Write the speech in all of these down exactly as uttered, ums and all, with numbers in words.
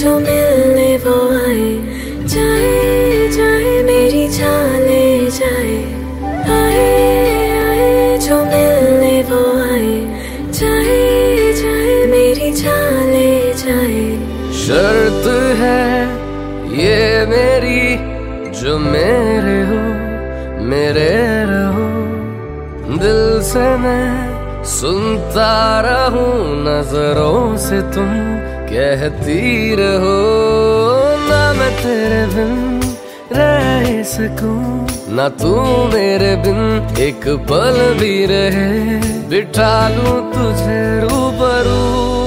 जो मिलने वो आए, जाए जाए मेरी जान ले जाए। आए आए जो मिलने वो आए, जाए जाए मेरी जान ले जाए। शर्त है ये मेरी, जो मेरे हो मेरे रहो। दिल से मैं सुनता रहूं, नजरों से तुम कहती रहो। ना मैं तेरे बिन रह सकूं, ना तू मेरे बिन एक पल भी रहे। बिठा लूं तुझे रूबरू,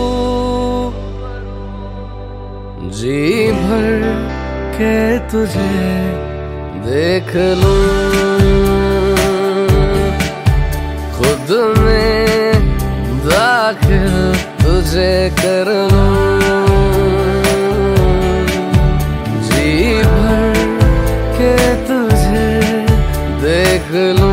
जी भर के तुझे देख लूं। खुद में दाखिल तुझे कर लूं, जी भर के तुझे देख लूं।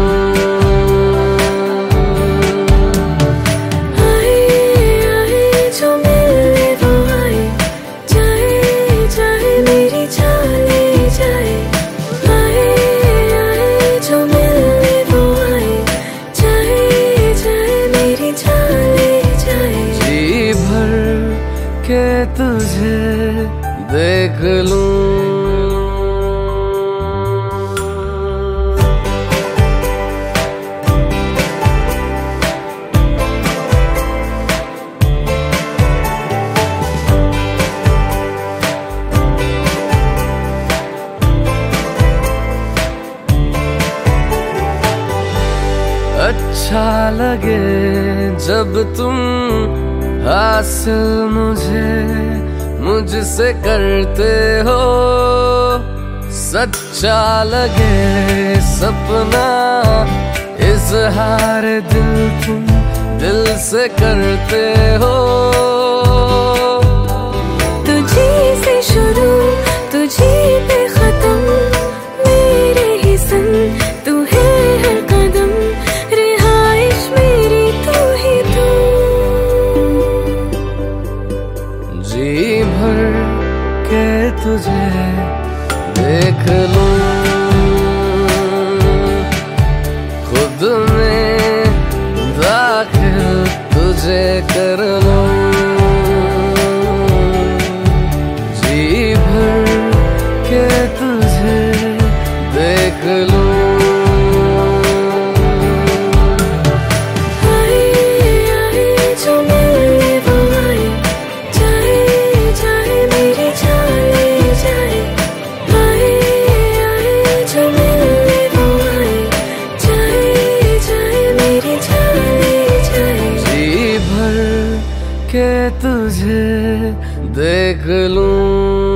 के तुझे देख लूं। अच्छा लगे जब तुम हासिल मुझे मुझसे करते हो। सच्चा लगे सपना इजहार दिल तुम दिल से करते हो। तुझी से शुरू तुझी पे खत्म, मेरे ही संग तू है हर कदम। रिहाइश मेरी तू ही तू, जी भर के तुझे देख लूं। खुद में दाखिल तुझे कर लूं, जी भर के तुझे देख लूं। के तुझे देख लूं।